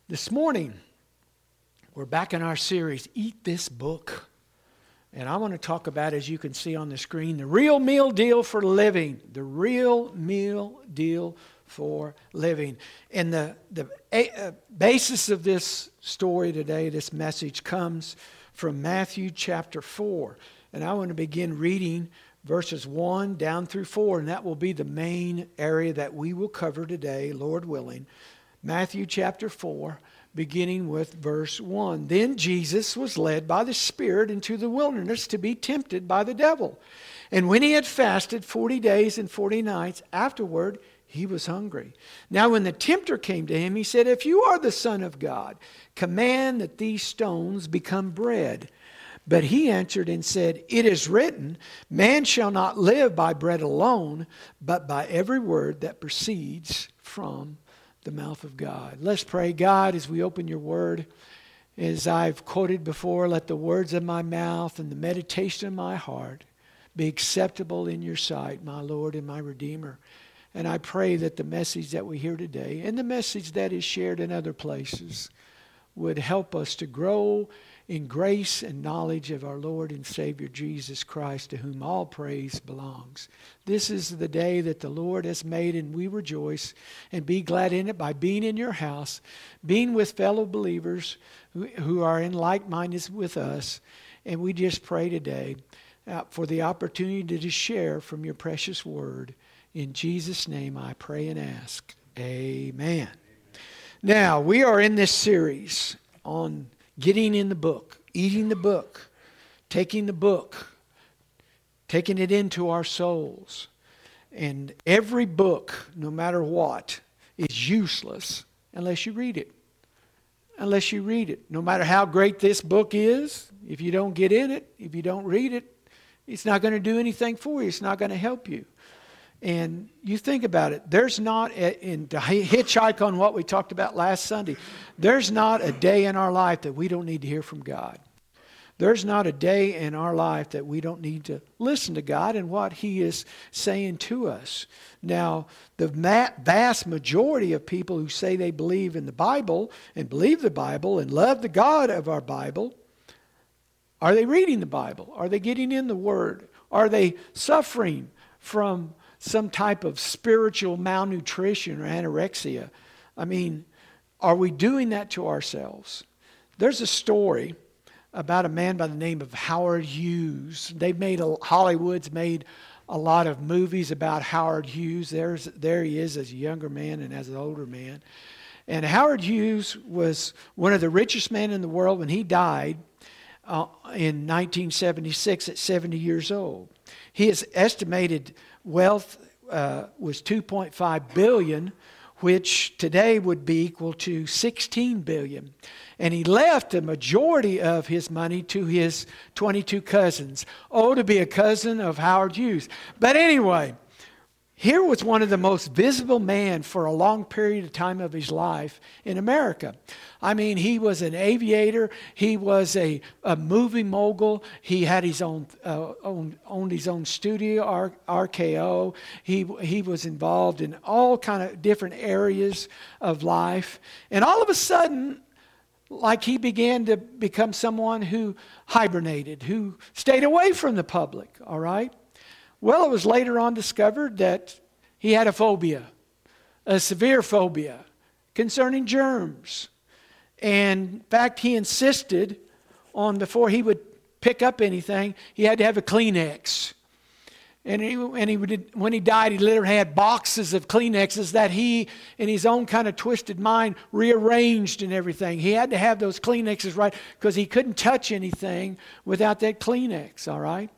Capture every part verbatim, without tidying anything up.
This morning, we're back in our series, Eat This Book. And I want to talk about, as you can see on the screen, the real meal deal for living. The real meal deal for living. And the, the uh, basis of this story today, this message, comes from Matthew chapter four. And I want to begin reading verses one down through four. And that will be the main area that we will cover today, Lord willing. Matthew chapter four, beginning with verse one. Then Jesus was led by the Spirit into the wilderness to be tempted by the devil. And when he had fasted forty days and forty nights, afterward he was hungry. Now when the tempter came to him, he said, "If you are the Son of God, command that these stones become bread." But he answered and said, "It is written, man shall not live by bread alone, but by every word that proceeds from the mouth of God." Let's pray. God, as we open your word, as I've quoted before, let the words of my mouth and the meditation of my heart be acceptable in your sight, my Lord and my Redeemer. And I pray that the message that we hear today and the message that is shared in other places would help us to grow in grace and knowledge of our Lord and Savior Jesus Christ, to whom all praise belongs. This is the day that the Lord has made, and we rejoice and be glad in it by being in your house, being with fellow believers who, who are in like-mindedness with us. And we just pray today uh, for the opportunity to share from your precious word. In Jesus' name I pray and ask. Amen. Now, we are in this series on getting in the book, eating the book, taking the book, taking it into our souls. And every book, no matter what, is useless unless you read it. Unless you read it. No matter how great this book is, if you don't get in it, if you don't read it, it's not going to do anything for you. It's not going to help you. And you think about it, there's not, a, in to hitchhike on what we talked about last Sunday, there's not a day in our life that we don't need to hear from God. There's not a day in our life that we don't need to listen to God and what He is saying to us. Now, the vast majority of people who say they believe in the Bible and believe the Bible and love the God of our Bible, are they reading the Bible? Are they getting in the Word? Are they suffering from some type of spiritual malnutrition or anorexia? I mean, are we doing that to ourselves? There's a story about a man by the name of Howard Hughes. They've made a, Hollywood's made a lot of movies about Howard Hughes. There's there he is as a younger man and as an older man. And Howard Hughes was one of the richest men in the world when he died uh, in nineteen seventy-six at seventy years old. His estimated wealth uh, was two point five billion dollars, which today would be equal to sixteen billion dollars. And he left a majority of his money to his twenty-two cousins. Oh, to be a cousin of Howard Hughes. But anyway, here was one of the most visible men for a long period of time of his life in America. I mean, he was an aviator. He was a, a movie mogul. He had his own, uh, own owned his own studio, R K O. He he was involved in all kind of different areas of life. And all of a sudden, like he began to become someone who hibernated, who stayed away from the public, all right? Well, it was later on discovered that he had a phobia, a severe phobia concerning germs. And in fact, he insisted on, before he would pick up anything, he had to have a Kleenex. And, he, and he would, when he died, he literally had boxes of Kleenexes that he, in his own kind of twisted mind, rearranged and everything. He had to have those Kleenexes right because he couldn't touch anything without that Kleenex, all right?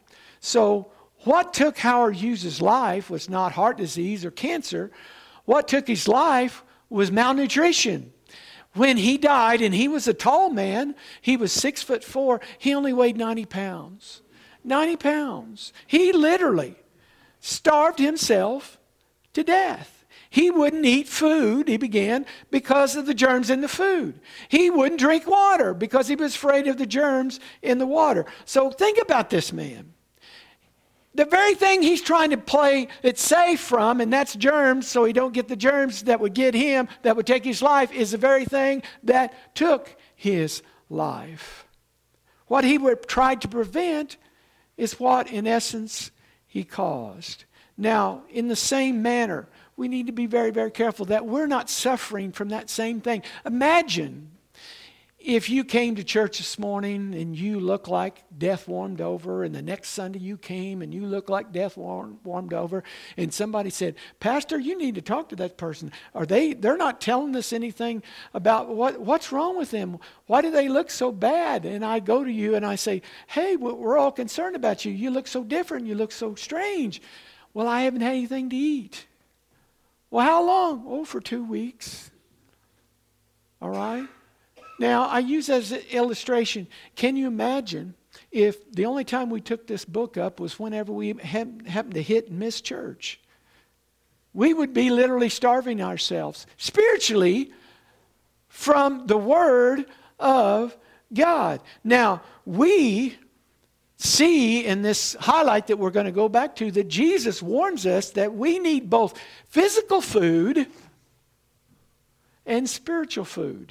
So what took Howard Hughes' life was not heart disease or cancer. What took his life was malnutrition. When he died, and he was a tall man, he was six foot four, he only weighed ninety pounds. ninety pounds. He literally starved himself to death. He wouldn't eat food, he began, because of the germs in the food. He wouldn't drink water because he was afraid of the germs in the water. So think about this man. The very thing he's trying to play it safe from, and that's germs, so he don't get the germs that would get him, that would take his life, is the very thing that took his life. What he would try to prevent is what, in essence, he caused. Now, in the same manner, we need to be very, very careful that we're not suffering from that same thing. Imagine if you came to church this morning and you look like death warmed over, and the next Sunday you came and you look like death warm, warmed over, and somebody said, Pastor, you need to talk to that person. Are they, they're not telling us anything about what, what's wrong with them. Why do they look so bad? And I go to you and I say, hey, we're all concerned about you. You look so different. You look so strange. Well, I haven't had anything to eat. Well, how long? Oh, for two weeks. All right. Now, I use as an illustration, can you imagine if the only time we took this book up was whenever we happened to hit and miss church? We would be literally starving ourselves spiritually from the Word of God. Now, we see in this highlight that we're going to go back to that Jesus warns us that we need both physical food and spiritual food.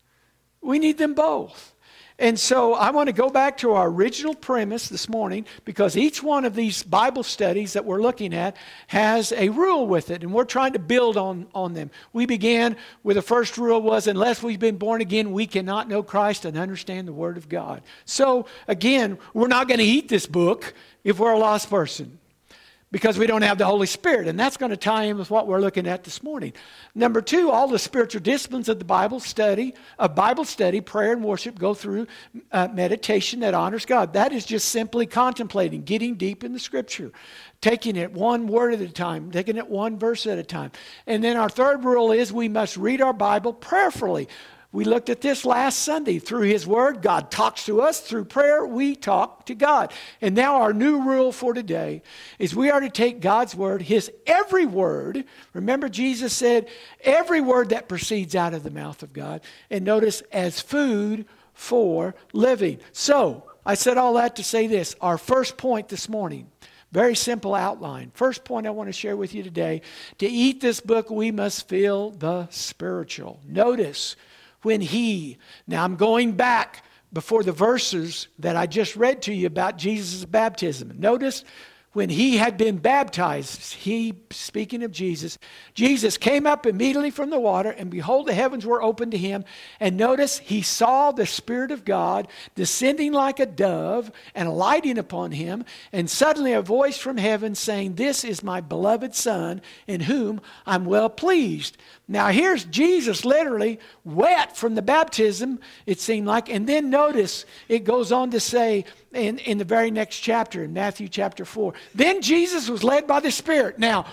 We need them both. And so I want to go back to our original premise this morning, because each one of these Bible studies that we're looking at has a rule with it, and we're trying to build on, on them. We began with the first rule was, unless we've been born again, we cannot know Christ and understand the Word of God. So again, we're not going to eat this book if we're a lost person, because we don't have the Holy Spirit. And that's going to tie in with what we're looking at this morning. Number two, all the spiritual disciplines of the Bible study, of Bible study, prayer and worship go through uh, meditation that honors God. That is just simply contemplating, getting deep in the Scripture, taking it one word at a time, taking it one verse at a time. And then our third rule is we must read our Bible prayerfully. We looked at this last Sunday. Through His Word, God talks to us. Through prayer, we talk to God. And now our new rule for today is we are to take God's Word, His every word. Remember, Jesus said, every word that proceeds out of the mouth of God. And notice, as food for living. So, I said all that to say this. Our first point this morning, very simple outline. First point I want to share with you today. To eat this book, we must feel the spiritual. Notice, when he, now I'm going back before the verses that I just read to you about Jesus' baptism. Notice when he had been baptized, he, speaking of Jesus, Jesus came up immediately from the water, and behold, the heavens were opened to him. And notice he saw the Spirit of God descending like a dove and alighting upon him. And suddenly a voice from heaven saying, this is my beloved Son, in whom I'm well pleased. Now here's Jesus literally wet from the baptism, it seemed like. And then notice it goes on to say in, in the very next chapter, in Matthew chapter four, then Jesus was led by the Spirit. Now,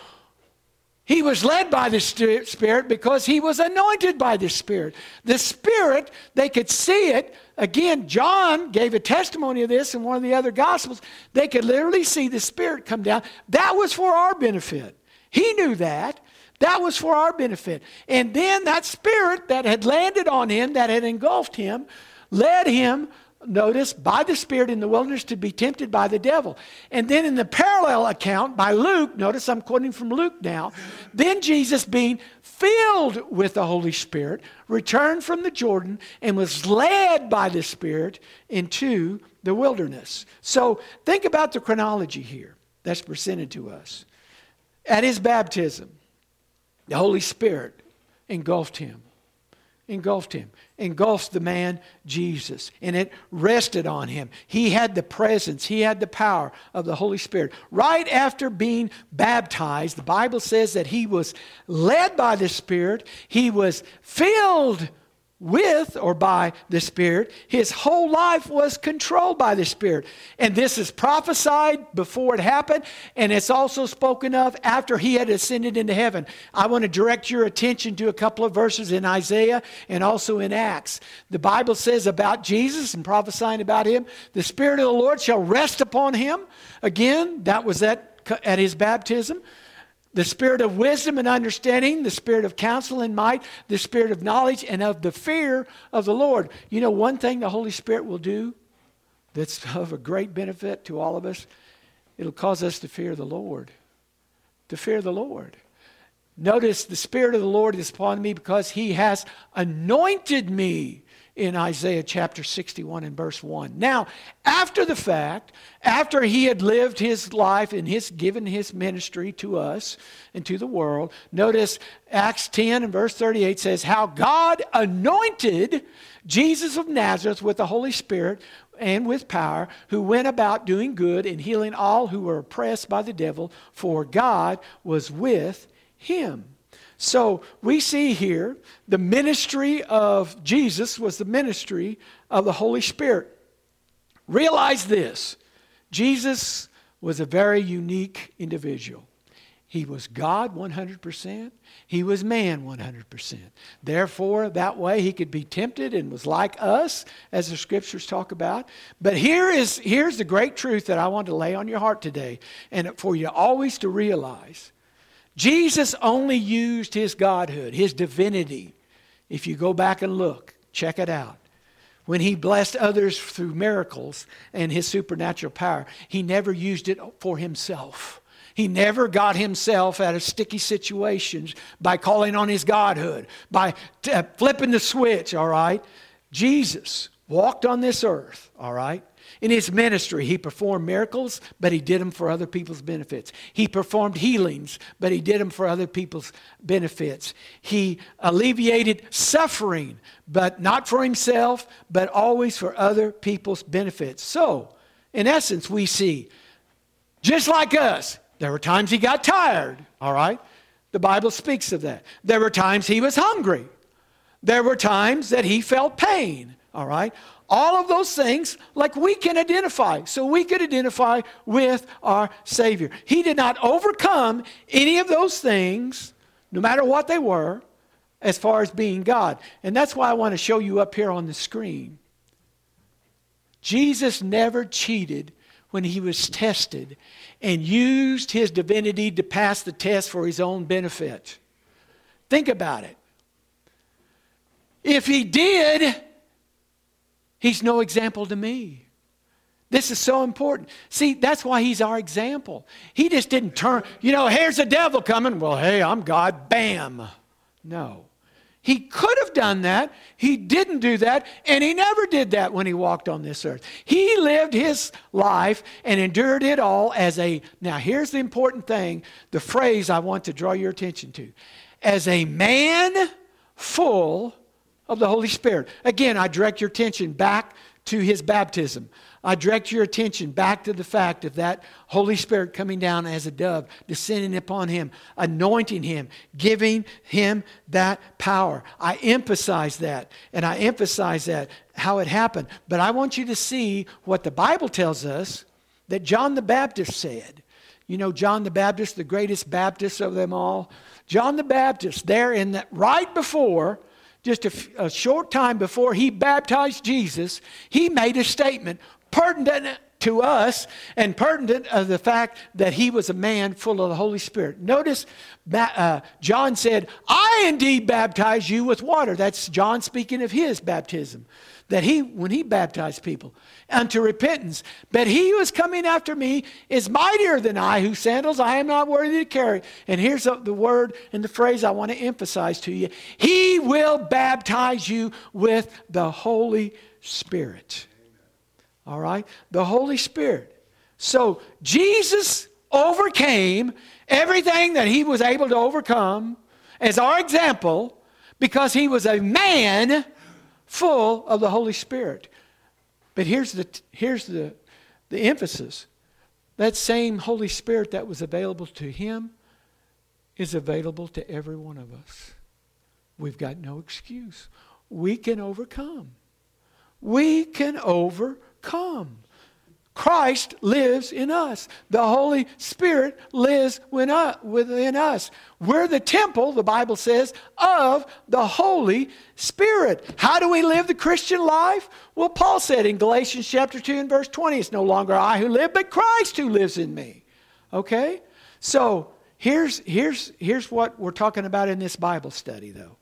he was led by the Spirit because he was anointed by the Spirit. The Spirit, they could see it. Again, John gave a testimony of this in one of the other Gospels. They could literally see the Spirit come down. That was for our benefit. He knew that. That was for our benefit. And then that Spirit that had landed on him, that had engulfed him, led him, notice, by the Spirit in the wilderness to be tempted by the devil. And then in the parallel account by Luke, notice I'm quoting from Luke now, then Jesus, being filled with the Holy Spirit, returned from the Jordan and was led by the Spirit into the wilderness. So think about the chronology here that's presented to us. At his baptism, the Holy Spirit engulfed him. Engulfed him. Engulfed the man Jesus. And it rested on him. He had the presence. He had the power of the Holy Spirit. Right after being baptized, the Bible says that he was led by the Spirit. He was filled with or by the Spirit. His whole life was controlled by the Spirit. And this is prophesied before it happened, and it's also spoken of after he had ascended into heaven. I want to direct your attention to a couple of verses in Isaiah and also in Acts. The Bible says about Jesus and prophesying about him, the Spirit of the Lord shall rest upon him. Again, that was at, at his baptism. The Spirit of wisdom and understanding, the Spirit of counsel and might, the Spirit of knowledge and of the fear of the Lord. You know, one thing the Holy Spirit will do that's of a great benefit to all of us It'll cause us to fear the Lord. To fear the Lord. Notice the Spirit of the Lord is upon me because He has anointed me in Isaiah chapter sixty-one and verse one. Now, after the fact, after He had lived His life and His given His ministry to us and to the world, notice Acts ten and verse thirty-eight says, how God anointed Jesus of Nazareth with the Holy Spirit and with power, who went about doing good and healing all who were oppressed by the devil, for God was with Him. So we see here the ministry of Jesus was the ministry of the Holy Spirit. Realize this, Jesus was a very unique individual. He was God one hundred percent. He was man one hundred percent. Therefore, that way he could be tempted and was like us, as the scriptures talk about. But here is, here's the great truth that I want to lay on your heart today, and for you always to realize. Jesus only used His godhood, His divinity. If you go back and look, check it out. When He blessed others through miracles and His supernatural power, He never used it for Himself. He never got Himself out of sticky situations by calling on His godhood, by t- flipping the switch, all right? Jesus walked on this earth, all right? In His ministry, He performed miracles, but He did them for other people's benefits. He performed healings, but He did them for other people's benefits. He alleviated suffering, but not for Himself, but always for other people's benefits. So, in essence, we see, just like us, there were times He got tired, all right? The Bible speaks of that. There were times He was hungry. There were times that He felt pain, all right? All of those things, like we can identify. So we could identify with our Savior. He did not overcome any of those things, no matter what they were, as far as being God. And that's why I want to show you up here on the screen. Jesus never cheated when He was tested and used His divinity to pass the test for His own benefit. Think about it. If He did, He's no example to me. This is so important. See, that's why He's our example. He just didn't turn, you know, here's the devil coming. Well, hey, I'm God. Bam. No. He could have done that. He didn't do that. And He never did that when He walked on this earth. He lived His life and endured it all as a, now here's the important thing, the phrase I want to draw your attention to. As a man full of the Holy Spirit. Again, I direct your attention back to His baptism. I direct your attention back to the fact of that Holy Spirit coming down as a dove, descending upon Him, anointing Him, giving Him that power. I emphasize that, and I emphasize that, how it happened. But I want you to see what the Bible tells us that John the Baptist said. You know, John the Baptist, the greatest Baptist of them all. John the Baptist, there in that, right before, just a, a short time before he baptized Jesus, he made a statement pertinent to us and pertinent of the fact that he was a man full of the Holy Spirit. Notice uh, John said, I indeed baptize you with water. That's John speaking of his baptism. That he, when he baptized people unto repentance. But he who is coming after me is mightier than I, whose sandals I am not worthy to carry. And here's the word and the phrase I want to emphasize to you. He will baptize you with the Holy Spirit. All right? The Holy Spirit. So Jesus overcame everything that He was able to overcome as our example because He was a man full of the Holy Spirit. But here's the here's the, the emphasis. That same Holy Spirit that was available to Him is available to every one of us. We've got no excuse. We can overcome. We can overcome. Christ lives in us. The Holy Spirit lives within us. We're the temple, the Bible says, of the Holy Spirit. How do we live the Christian life? Well, Paul said in Galatians chapter two and verse twenty, it's no longer I who live, but Christ who lives in me. Okay? So here's, here's, here's what we're talking about in this Bible study, though.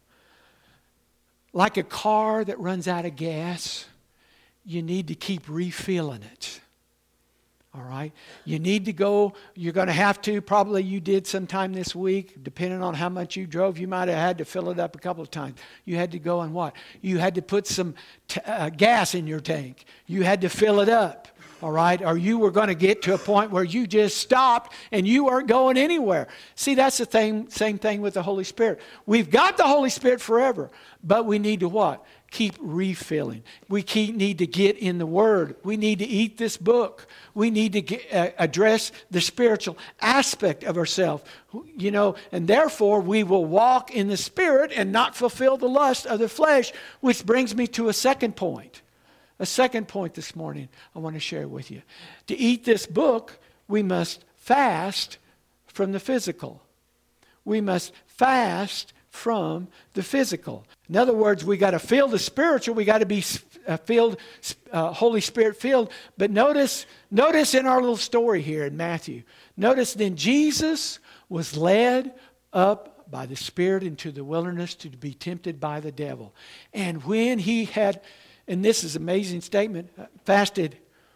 Like a car that runs out of gas, you need to keep refilling it. All right. You need to go. You're going to have to. Probably you did sometime this week, depending on how much you drove. You might have had to fill it up a couple of times. You had to go and what? You had to put some t- uh, gas in your tank. You had to fill it up. All right. Or you were going to get to a point where you just stopped and you weren't going anywhere. See, that's the thing, same thing with the Holy Spirit. We've got the Holy Spirit forever, but we need to what? Keep refilling. We keep, need to get in the Word. We need to eat this book. We need to get, uh, address the spiritual aspect of ourselves. You know, and therefore we will walk in the Spirit and not fulfill the lust of the flesh, which brings me to a second point. A second point this morning I want to share with you. To eat this book, we must fast from the physical. We must fast from the physical. In other words, we got to feel the spiritual. We got to be uh, filled, uh, Holy Spirit filled. But notice, notice in our little story here in Matthew. Notice then Jesus was led up by the Spirit into the wilderness to be tempted by the devil. And when he had, and this is an amazing statement, fasted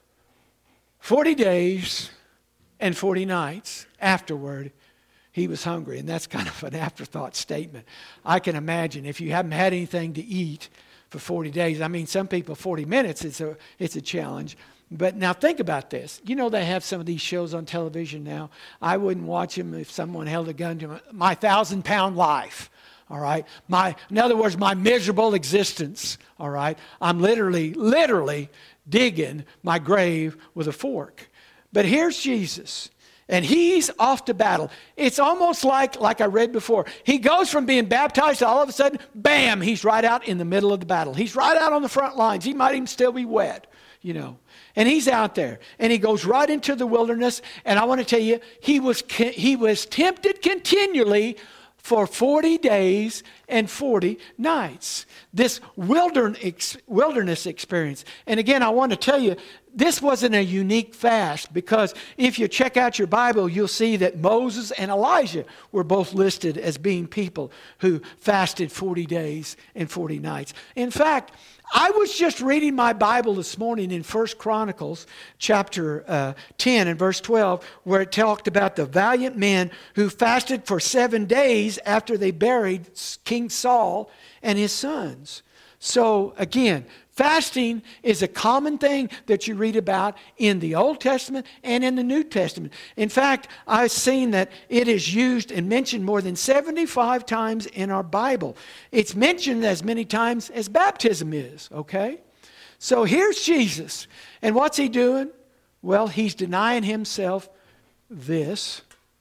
forty days and forty nights afterward, he was hungry. And that's kind of an afterthought statement. I can imagine if you haven't had anything to eat for forty days. I mean, some people, forty minutes, it's a, it's a challenge. But now think about this. You know they have some of these shows on television now. I wouldn't watch them if someone held a gun to my, my thousand pound life. All right. My, in other words, my miserable existence. All right. I'm literally, literally digging my grave with a fork. But here's Jesus. And he's off to battle. It's almost like, like I read before. He goes from being baptized to all of a sudden, bam, he's right out in the middle of the battle. He's right out on the front lines. He might even still be wet, you know. And he's out there. And he goes right into the wilderness. And I want to tell you, he was, he was tempted continually for forty days and forty nights. This wilderness experience. And again, I want to tell you, this wasn't a unique fast, because if you check out your Bible, you'll see that Moses and Elijah were both listed as being people who fasted forty days and forty nights. In fact, I was just reading my Bible this morning in First Chronicles chapter uh, ten and verse twelve, where it talked about the valiant men who fasted for seven days after they buried King Saul and his sons. So again, fasting is a common thing that you read about in the Old Testament and in the New Testament. In fact, I've seen that it is used and mentioned more than seventy-five times in our Bible. It's mentioned as many times as baptism is, okay? So here's Jesus. And what's he doing? Well, he's denying himself this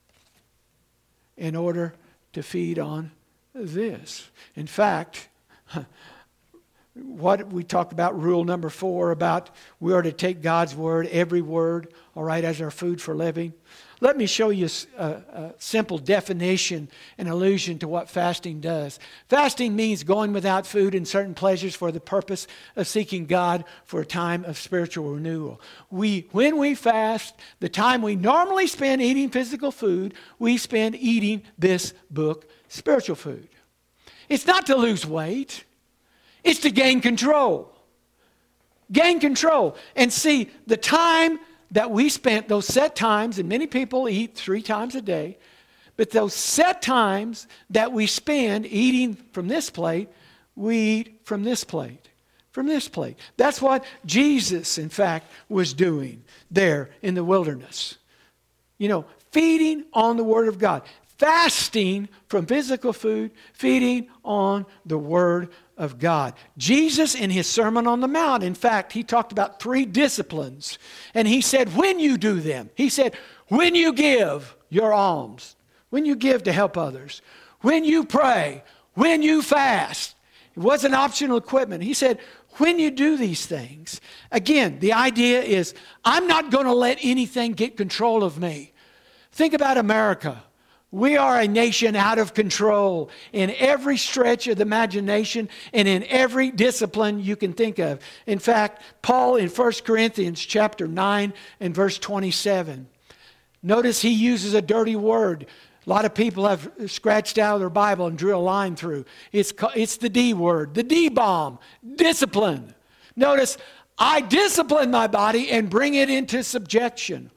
in order to feed on this. In fact, what we talked about, rule number four, about we are to take God's word, every word, all right, as our food for living. Let me show you a, a simple definition and allusion to what fasting does. Fasting means going without food and certain pleasures for the purpose of seeking God for a time of spiritual renewal. We, when we fast, the time we normally spend eating physical food, we spend eating this book, spiritual food. It's not to lose weight. It's to gain control. Gain control. And see, the time that we spent, those set times, and many people eat three times a day, but those set times that we spend eating from this plate, we eat from this plate. From this plate. That's what Jesus, in fact, was doing there in the wilderness. You know, feeding on the Word of God. Fasting from physical food, feeding on the Word of God. Jesus in his Sermon on the Mount, in fact, he talked about three disciplines. And he said, when you do them, he said, when you give your alms, when you give to help others, when you pray, when you fast. It wasn't optional equipment. He said, when you do these things, again, the idea is, I'm not going to let anything get control of me. Think about America. We are a nation out of control in every stretch of the imagination and in every discipline you can think of. In fact, Paul in First Corinthians chapter nine and verse twenty-seven. Notice he uses a dirty word. A lot of people have scratched out of their Bible and drew a line through. It's, it's the D word, the D bomb, discipline. Notice, I discipline my body and bring it into subjection.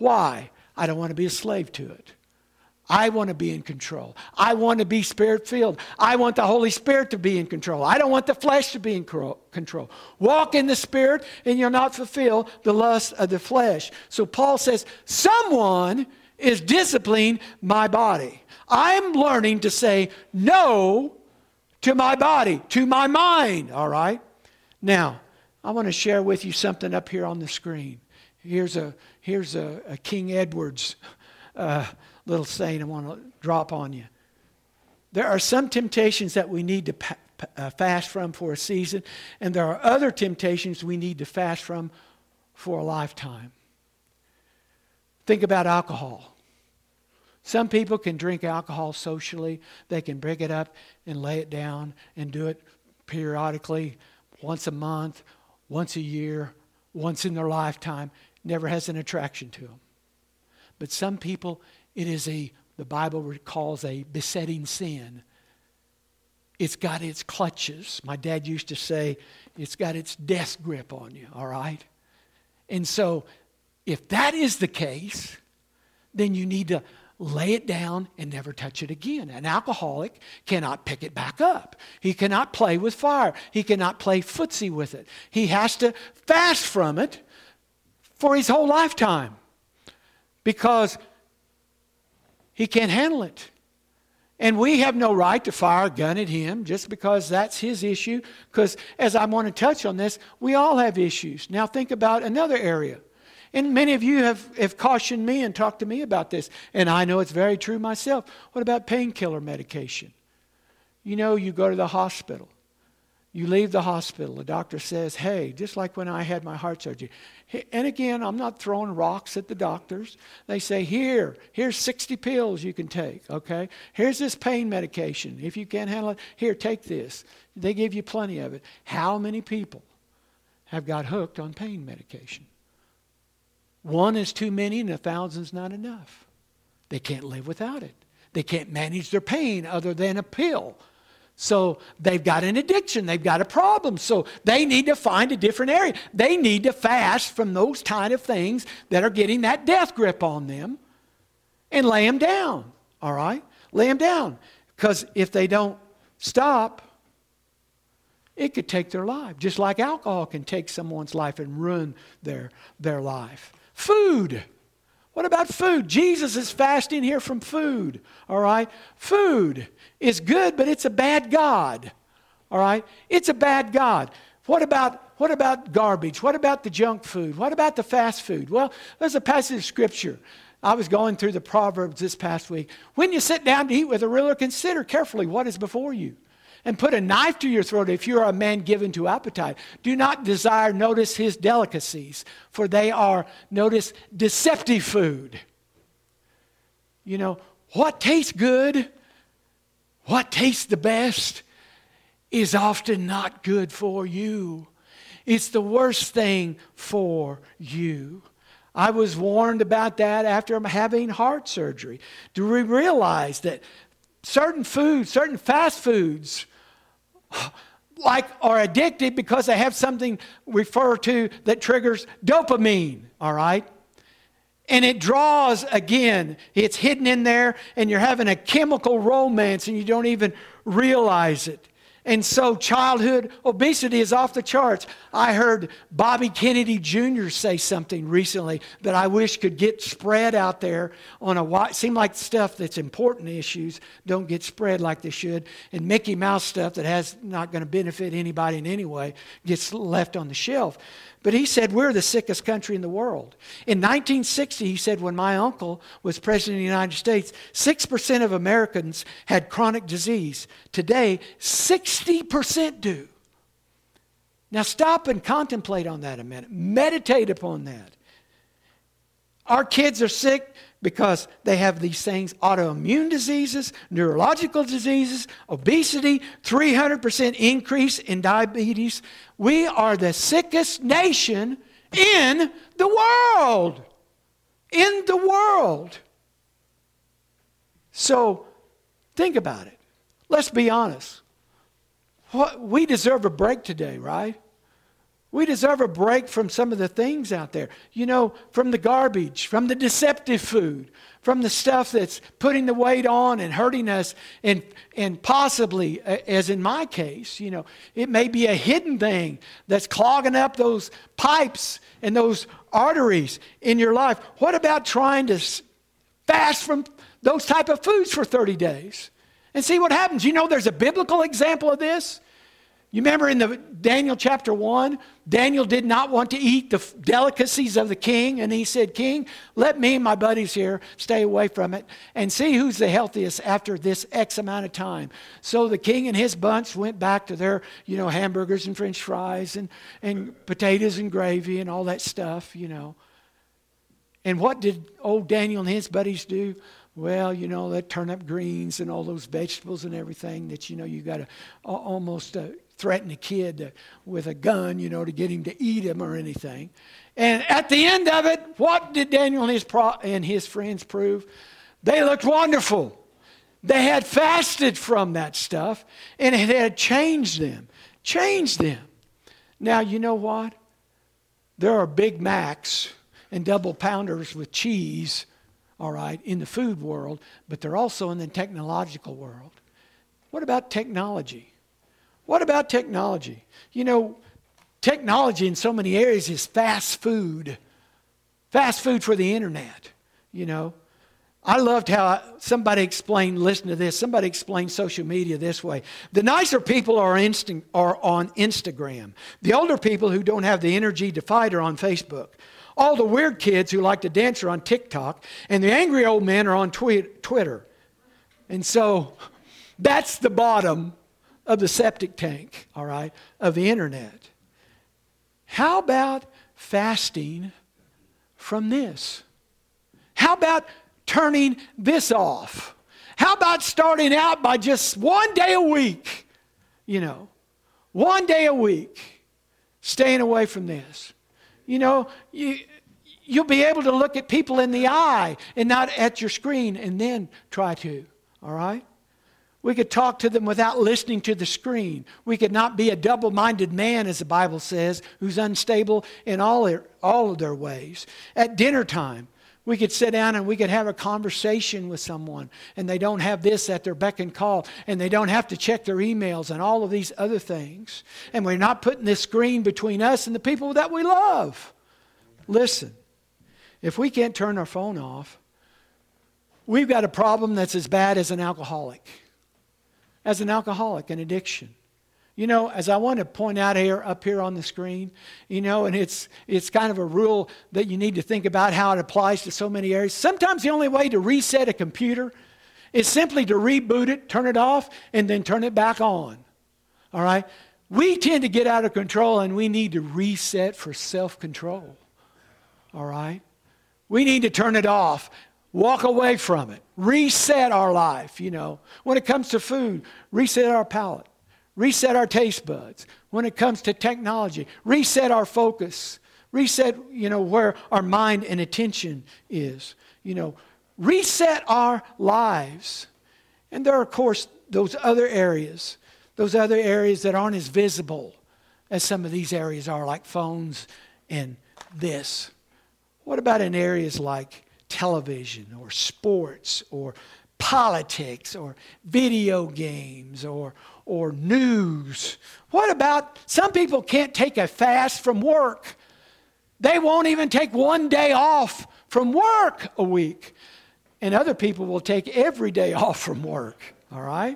Why? I don't want to be a slave to it. I want to be in control. I want to be Spirit-filled. I want the Holy Spirit to be in control. I don't want the flesh to be in control. Walk in the Spirit and you'll not fulfill the lust of the flesh. So Paul says, someone is disciplining my body. I'm learning to say no to my body, to my mind, all right? Now, I want to share with you something up here on the screen. Here's a, here's a, a King Edward's uh, little saying I want to drop on you. There are some temptations that we need to pa- uh, fast from for a season, and there are other temptations we need to fast from for a lifetime. Think about alcohol. Some people can drink alcohol socially. They can break it up and lay it down and do it periodically, once a month, once a year, once in their lifetime. Never has an attraction to them. But some people, it is a, the Bible calls a besetting sin. It's got its clutches. My dad used to say, it's got its death grip on you, all right? And so, if that is the case, then you need to lay it down and never touch it again. An alcoholic cannot pick it back up. He cannot play with fire. He cannot play footsie with it. He has to fast from it for his whole lifetime because he can't handle it. And we have no right to fire a gun at him just because that's his issue. Because as I want to touch on this, we all have issues. Now think about another area. And many of you have, have cautioned me and talked to me about this. And I know it's very true myself. What about painkiller medication? You know, you go to the hospital. You leave the hospital. The doctor says, hey, just like when I had my heart surgery. And again, I'm not throwing rocks at the doctors. They say, here, here's sixty pills you can take, okay? Here's this pain medication. If you can't handle it, here, take this. They give you plenty of it. How many people have got hooked on pain medication? One is too many and a thousand's not enough. They can't live without it. They can't manage their pain other than a pill. So they've got an addiction. They've got a problem. So they need to find a different area. They need to fast from those kind of things that are getting that death grip on them and lay them down. All right? Lay them down. Because if they don't stop, it could take their life. Just like alcohol can take someone's life and ruin their, their life. Food. What about food? Jesus is fasting here from food. All right? Food is good, but it's a bad God. All right? It's a bad God. What about, what about garbage? What about the junk food? What about the fast food? Well, there's a passage of Scripture. I was going through the Proverbs this past week. When you sit down to eat with a ruler, consider carefully what is before you. And put a knife to your throat if you are a man given to appetite. Do not desire, notice his delicacies, for they are, notice, deceptive food. You know, what tastes good, what tastes the best, is often not good for you. It's the worst thing for you. I was warned about that after having heart surgery. Do we realize that certain foods, certain fast foods, like are addicted because they have something referred to that triggers dopamine, all right? And it draws, again, it's hidden in there, and you're having a chemical romance and you don't even realize it. And so childhood obesity is off the charts. I heard Bobby Kennedy Junior say something recently that I wish could get spread out there on a wide, seem like stuff that's important issues don't get spread like they should. And Mickey Mouse stuff that has not going to benefit anybody in any way gets left on the shelf. But he said, we're the sickest country in the world. In nineteen sixty, he said, when my uncle was president of the United States, six percent of Americans had chronic disease. Today, sixty percent do. Now stop and contemplate on that a minute. Meditate upon that. Our kids are sick because they have these things, autoimmune diseases, neurological diseases, obesity, three hundred percent increase in diabetes. We are the sickest nation in the world. In the world. So, think about it. Let's be honest. What, we deserve a break today, right? We deserve a break from some of the things out there. You know, from the garbage, from the deceptive food, from the stuff that's putting the weight on and hurting us. And, and possibly, as in my case, you know, it may be a hidden thing that's clogging up those pipes and those arteries in your life. What about trying to fast from those type of foods for thirty days and see what happens? You know, there's a biblical example of this. You remember in the Daniel chapter one, Daniel did not want to eat the delicacies of the king. And he said, King, let me and my buddies here stay away from it and see who's the healthiest after this X amount of time. So the king and his bunch went back to their, you know, hamburgers and French fries and, and potatoes and gravy and all that stuff, you know. And what did old Daniel and his buddies do? Well, you know, that turnip greens and all those vegetables and everything that, you know, you got to almost uh, threaten a kid to, with a gun, you know, to get him to eat him or anything. And at the end of it, what did Daniel and his, pro- and his friends prove? They looked wonderful. They had fasted from that stuff, and it had changed them. Changed them. Now, you know what? There are Big Macs and double pounders with cheese, all right, in the food world, but they're also in the technological world. What about technology? What about technology? You know, technology in so many areas is fast food. Fast food for the internet, you know. I loved how somebody explained, listen to this, somebody explained social media this way. The nicer people are, insta- are on Instagram. The older people who don't have the energy to fight are on Facebook. All the weird kids who like to dance are on TikTok. And the angry old men are on twi- Twitter. And so that's the bottom of the septic tank, all right, of the internet. How about fasting from this? How about turning this off? How about starting out by just one day a week, you know, one day a week, staying away from this? You know, you, you'll be able to look at people in the eye and not at your screen and then try to, all right? We could talk to them without listening to the screen. We could not be a double-minded man, as the Bible says, who's unstable in all, their, all of their ways. At dinner time, we could sit down and we could have a conversation with someone, and they don't have this at their beck and call, and they don't have to check their emails and all of these other things. And we're not putting this screen between us and the people that we love. Listen, if we can't turn our phone off, we've got a problem that's as bad as an alcoholic. As an alcoholic, an addiction. You know, as I want to point out here, up here on the screen, you know, and it's it's kind of a rule that you need to think about how it applies to so many areas. Sometimes the only way to reset a computer is simply to reboot it, turn it off, and then turn it back on. All right? We tend to get out of control, and we need to reset for self-control. All right? We need to turn it off. Walk away from it. Reset our life, you know. When it comes to food, reset our palate. Reset our taste buds. When it comes to technology, reset our focus. Reset, you know, where our mind and attention is. You know, reset our lives. And there are, of course, those other areas. Those other areas that aren't as visible as some of these areas are, like phones and this. What about in areas like television or sports or politics or video games or or news? What about some people can't take a fast from work? They won't even take one day off from work a week. And other people will take every day off from work. All right?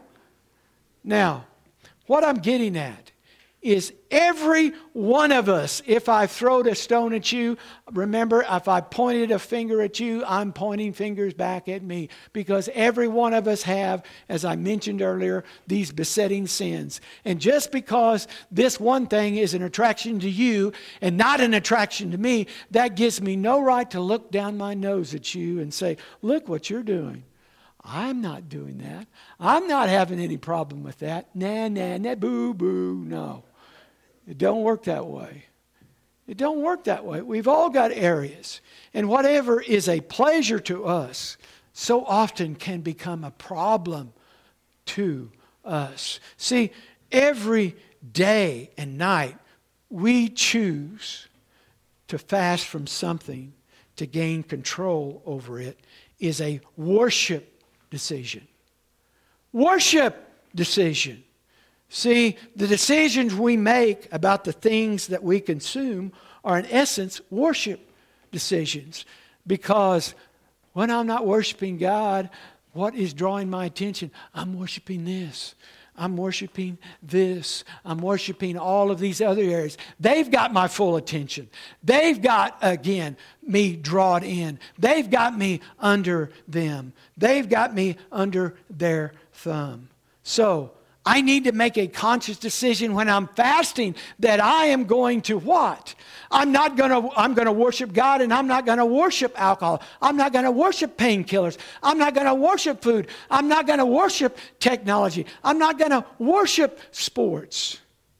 Now, what I'm getting at is every one of us, if I throwed a stone at you, remember, if I pointed a finger at you, I'm pointing fingers back at me. Because every one of us have, as I mentioned earlier, these besetting sins. And just because this one thing is an attraction to you and not an attraction to me, that gives me no right to look down my nose at you and say, look what you're doing. I'm not doing that. I'm not having any problem with that. Nah, nah, nah, boo, boo, no. It don't work that way. It don't work that way. We've all got areas. And whatever is a pleasure to us so often can become a problem to us. See, every day and night we choose to fast from something to gain control over it is a worship decision. Worship decision. See, the decisions we make about the things that we consume are in essence worship decisions. Because when I'm not worshiping God, what is drawing my attention? I'm worshiping this. I'm worshiping this. I'm worshiping all of these other areas. They've got my full attention. They've got, again, me drawn in. They've got me under them. They've got me under their thumb. So, I need to make a conscious decision when I'm fasting that I am going to what? I'm not going to I'm going to worship God, and I'm not going to worship alcohol. I'm not going to worship painkillers. I'm not going to worship food. I'm not going to worship technology. I'm not going to worship sports.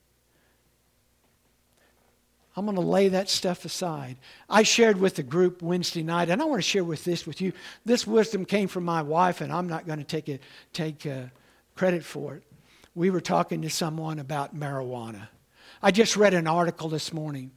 I'm going to lay that stuff aside. I shared with the group Wednesday night, and I want to share with this with you. This wisdom came from my wife, and I'm not going to take it take uh, credit for it. We were talking to someone about marijuana. I just read an article this morning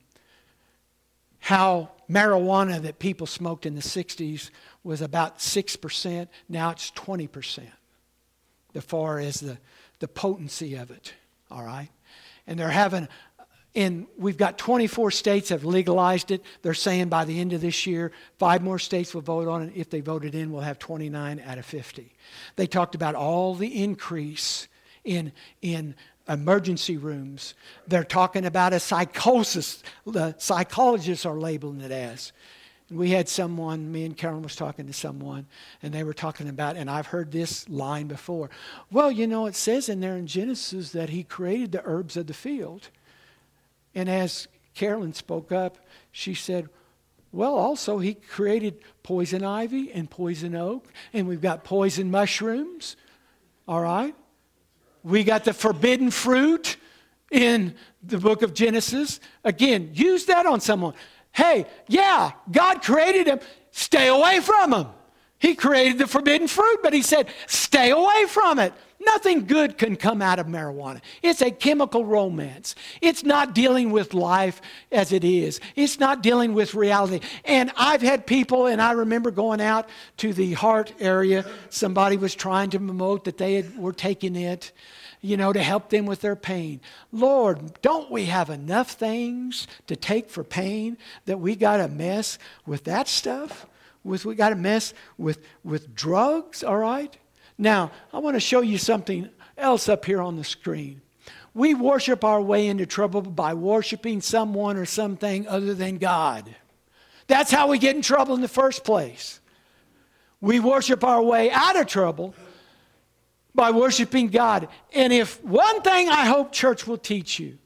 how marijuana that people smoked in the sixties was about six percent. Now it's twenty percent as far as the, the potency of it. All right? And they're having, in we've got twenty-four states have legalized it. They're saying by the end of this year, five more states will vote on it. If they voted in, we'll have twenty-nine out of fifty. They talked about all the increase in in emergency rooms. They're talking about a psychosis. The psychologists are labeling it as. And we had someone, me and Carolyn was talking to someone, and they were talking about, and I've heard this line before. Well, you know, it says in there in Genesis that he created the herbs of the field. And as Carolyn spoke up, she said, well, also he created poison ivy and poison oak, and we've got poison mushrooms. All right? We got the forbidden fruit in the book of Genesis. Again, use that on someone. Hey, yeah, God created him. Stay away from him. He created the forbidden fruit, but he said, stay away from it. Nothing good can come out of marijuana. It's a chemical romance. It's not dealing with life as it is. It's not dealing with reality. And I've had people, and I remember going out to the heart area. Somebody was trying to promote that they had, were taking it, you know, to help them with their pain. Lord, don't we have enough things to take for pain that we got to mess with that stuff? With we got to mess with, with drugs, all right? Now, I want to show you something else up here on the screen. We worship our way into trouble by worshiping someone or something other than God. That's how we get in trouble in the first place. We worship our way out of trouble by worshiping God. And if one thing I hope church will teach you,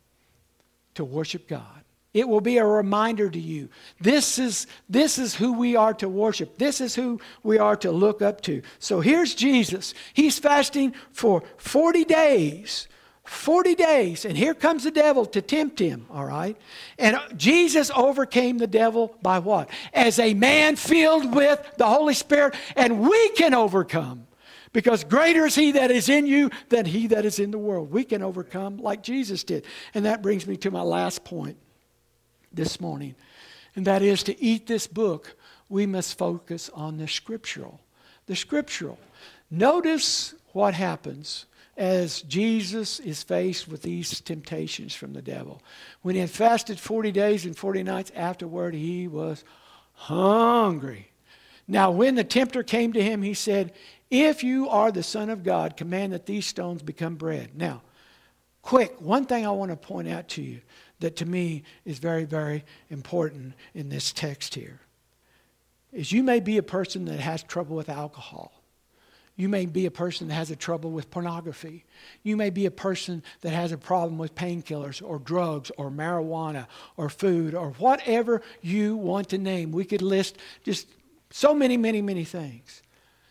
to worship God. It will be a reminder to you. This is, this is who we are to worship. This is who we are to look up to. So here's Jesus. He's fasting for forty days. forty days. And here comes the devil to tempt him. All right. And Jesus overcame the devil by what? As a man filled with the Holy Spirit. And we can overcome. Because greater is he that is in you than he that is in the world. We can overcome like Jesus did. And that brings me to my last point this morning, and that is to eat this book, we must focus on the scriptural. The scriptural. Notice what happens as Jesus is faced with these temptations from the devil. When he had fasted forty days and forty nights afterward, he was hungry. Now, when the tempter came to him, he said, if you are the Son of God, command that these stones become bread. Now, quick, one thing I want to point out to you that to me is very, very important in this text here is you may be a person that has trouble with alcohol. You may be a person that has a trouble with pornography. You may be a person that has a problem with painkillers or drugs or marijuana or food or whatever you want to name. We could list just so many, many, many things.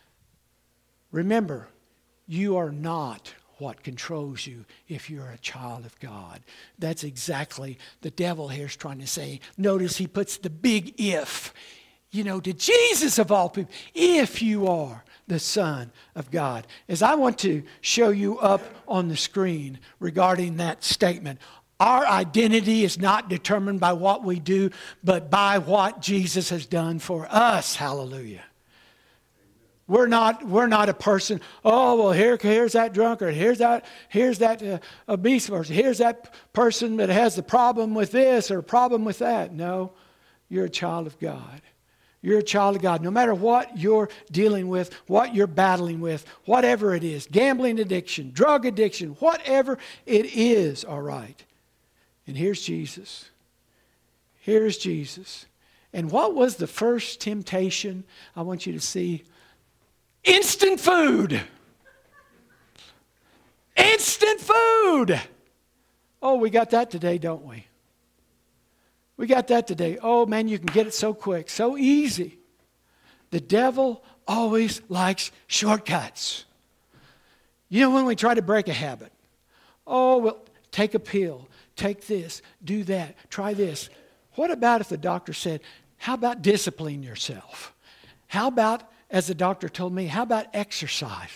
Remember, you are not what controls you if you're a child of God. That's exactly the devil here is trying to say. Notice he puts the big if. You know, to Jesus of all people, if you are the Son of God. As I want to show you up on the screen regarding that statement, Our identity is not determined by what we do, but by what Jesus has done for us. Hallelujah. We're not, we're not a person, oh, well, here, here's that drunkard, here's that, here's that uh, obese person, here's that person that has a problem with this or a problem with that. No, you're a child of God. You're a child of God. No matter what you're dealing with, what you're battling with, whatever it is, gambling addiction, drug addiction, whatever it is, all right. And here's Jesus. Here's Jesus. And what was the first temptation? I want you to see. Instant food. Instant food. Oh, we got that today, don't we? We got that today. Oh, man, you can get it so quick, so easy. The devil always likes shortcuts. You know, when we try to break a habit, oh, well, take a pill, take this, do that, try this. What about if the doctor said, how about discipline yourself? How about, as the doctor told me, how about exercise?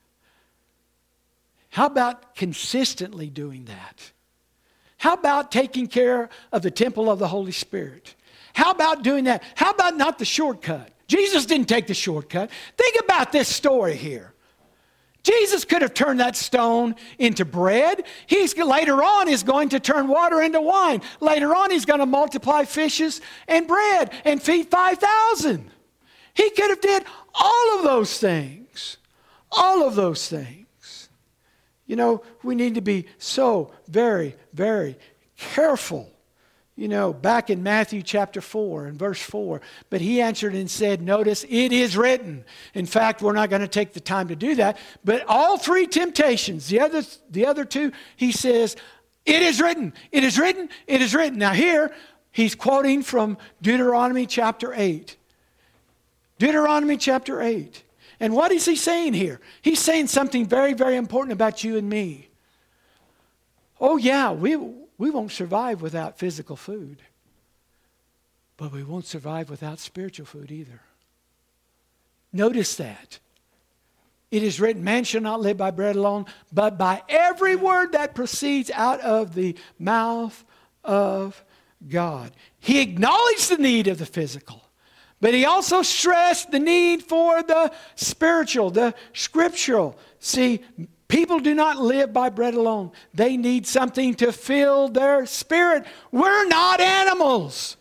How about consistently doing that? How about taking care of the temple of the Holy Spirit? How about doing that? How about not the shortcut? Jesus didn't take the shortcut. Think about this story here. Jesus could have turned that stone into bread. He's later on is going to turn water into wine. Later on he's going to multiply fishes and bread and feed five thousand. He could have did all of those things. All of those things. You know, we need to be so very, very careful. You know, back in Matthew chapter four and verse four, but he answered and said, notice, it is written. In fact, we're not going to take the time to do that, but all three temptations, the other, the other two, he says, it is written, it is written, it is written. Now here, he's quoting from Deuteronomy chapter eight. Deuteronomy chapter eight. And what is he saying here? He's saying something very, very important about you and me. Oh yeah, we, we won't survive without physical food. But we won't survive without spiritual food either. Notice that. It is written, man shall not live by bread alone, but by every word that proceeds out of the mouth of God. He acknowledged the need of the physical. But he also stressed the need for the spiritual, the scriptural. See, people do not live by bread alone. They need something to fill their spirit. We're not animals.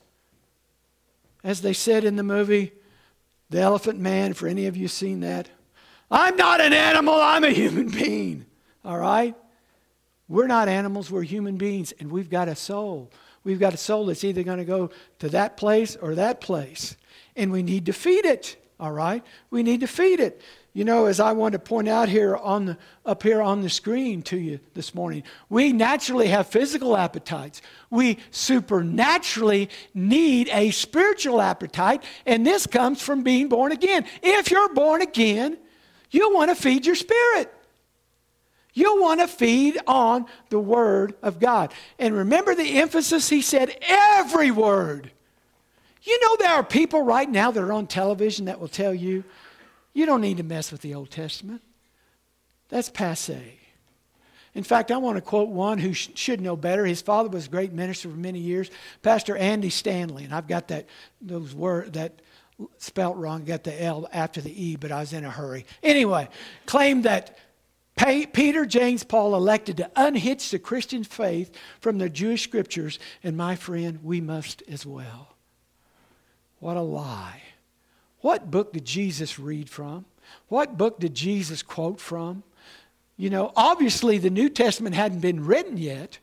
As they said in the movie, The Elephant Man, for any of you seen that, I'm not an animal, I'm a human being. All right? We're not animals, we're human beings, and we've got a soul. We've got a soul that's either going to go to that place or that place. And we need to feed it, all right? We need to feed it. You know, as I want to point out here on the, up here on the screen to you this morning, we naturally have physical appetites. We supernaturally need a spiritual appetite, and this comes from being born again. If you're born again, you want to feed your spirit. You'll want to feed on the Word of God. And remember the emphasis, he said, every word. You know there are people right now that are on television that will tell you, you don't need to mess with the Old Testament. That's passé. In fact, I want to quote one who sh- should know better. His father was a great minister for many years, Pastor Andy Stanley. And I've got that those word that spelt wrong, got the L after the E, but I was in a hurry. Anyway, claimed that Peter, James, Paul elected to unhitch the Christian faith from the Jewish scriptures, and my friend, we must as well. What a lie. What book did Jesus read from? What book did Jesus quote from? You know, obviously the New Testament hadn't been written yet,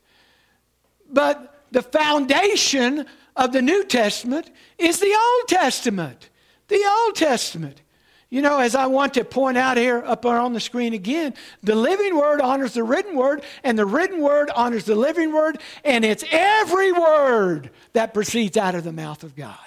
but the foundation of the New Testament is the Old Testament. The Old Testament. You know, as I want to point out here up on the screen again, the living word honors the written word, and the written word honors the living word, and it's every word that proceeds out of the mouth of God.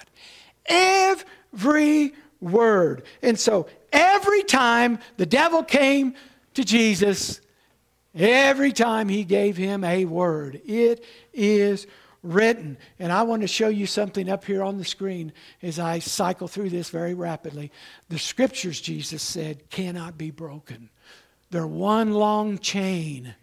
Every word. And so every time the devil came to Jesus, every time he gave him a word, it is written. And I want to show you something up here on the screen as I cycle through this very rapidly. The scriptures, Jesus said, cannot be broken. They're one long chain.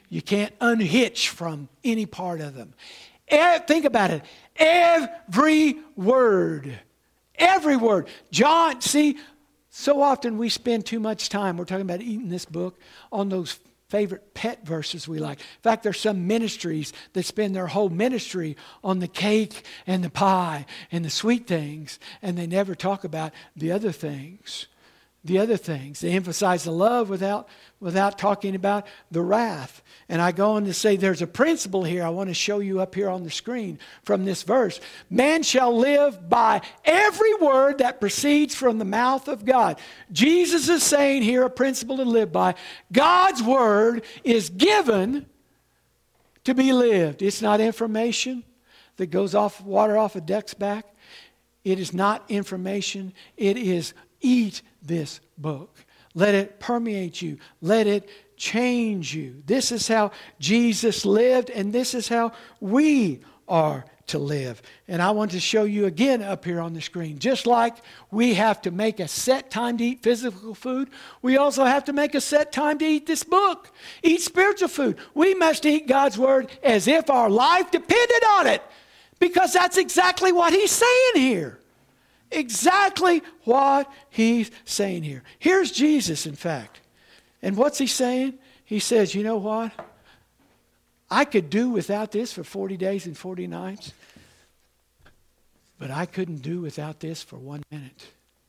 You can't unhitch from any part of them. E- think about it. Every word. Every word. John, see, so often we spend too much time, we're talking about eating this book, on those favorite pet verses we like. In fact, there's some ministries that spend their whole ministry on the cake and the pie and the sweet things, and they never talk about the other things. The other things. They emphasize the love without, without talking about the wrath. And I go on to say there's a principle here I want to show you up here on the screen from this verse. Man shall live by every word that proceeds from the mouth of God. Jesus is saying here a principle to live by. God's word is given to be lived. It's not information that goes off water off a duck's back. It is not information. It is eat this book. Let it permeate you. Let it change you. This is how Jesus lived, and this is how we are to live. And I want to show you again up here on the screen. Just like we have to make a set time to eat physical food, we also have to make a set time to eat this book. Eat spiritual food. We must eat God's word as if our life depended on it, because that's exactly what he's saying here. Exactly what he's saying here. Here's Jesus, in fact. And what's he saying? He says, you know what? I could do without this for forty days and forty nights, but I couldn't do without this for one minute.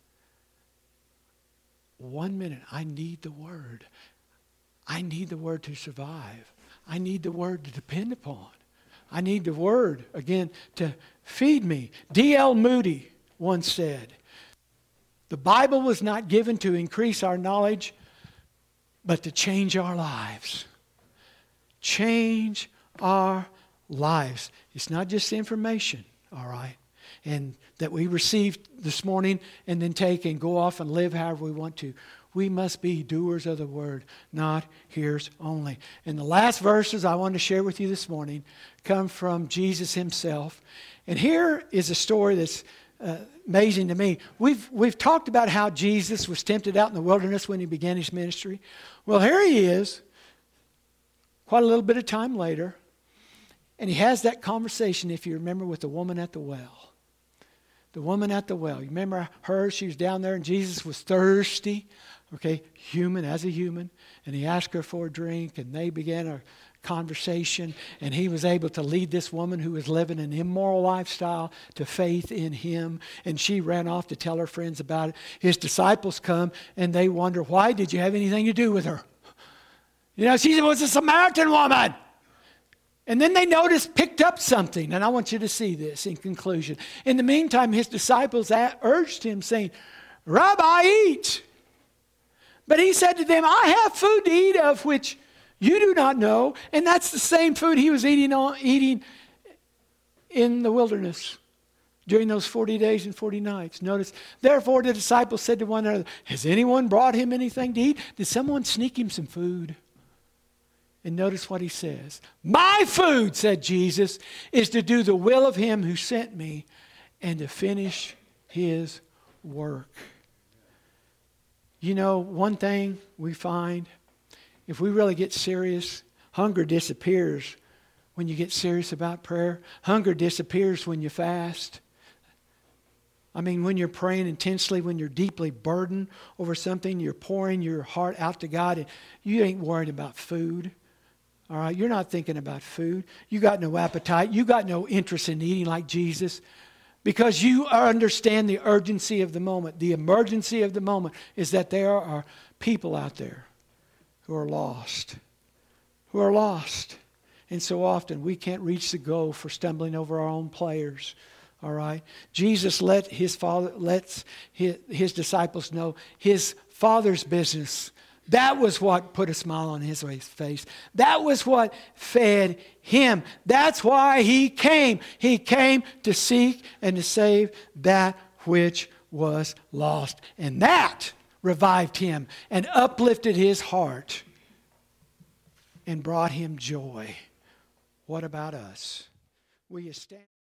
One minute. I need the word. I need the word to survive. I need the word to depend upon. I need the word, again, to feed me. D L Moody once said, the Bible was not given to increase our knowledge, but to change our lives. Change our lives. It's not just information, all right, and that we received this morning and then take and go off and live however we want to. We must be doers of the word, not hearers only. And the last verses I want to share with you this morning come from Jesus himself. And here is a story that's Uh, amazing to me. We've we've talked about how Jesus was tempted out in the wilderness when he began his ministry. Well, here he is, quite a little bit of time later, and he has that conversation, if you remember, with the woman at the well. The woman at the well. You remember her? She was down there, and Jesus was thirsty, okay, human as a human, and he asked her for a drink, and they began a conversation, and he was able to lead this woman who was living an immoral lifestyle to faith in him, and she ran off to tell her friends about it. His disciples come, and they wonder, why did you have anything to do with her? You know, she was a Samaritan woman. And then they noticed, picked up something, and I want you to see this in conclusion. In the meantime, his disciples urged him, saying, Rabbi, eat. But he said to them, I have food to eat of which you do not know. And that's the same food he was eating on, eating in the wilderness during those forty days and forty nights. Notice, therefore the disciples said to one another, has anyone brought him anything to eat? Did someone sneak him some food? And notice what he says. My food, said Jesus, is to do the will of him who sent me and to finish his work. You know, one thing we find, if we really get serious, hunger disappears when you get serious about prayer. Hunger disappears when you fast. I mean, when you're praying intensely, when you're deeply burdened over something, you're pouring your heart out to God, and you ain't worried about food. All right, you're not thinking about food. You got no appetite. You got no interest in eating like Jesus, because you understand the urgency of the moment. The emergency of the moment is that there are people out there who are lost, who are lost. And so often we can't reach the goal for stumbling over our own players. All right. Jesus let his father lets his, his disciples know his Father's business. That was what put a smile on his face. That was what fed him. That's why he came. He came to seek and to save that which was lost. And that revived him and uplifted his heart and brought him joy. What about us? Will you stand?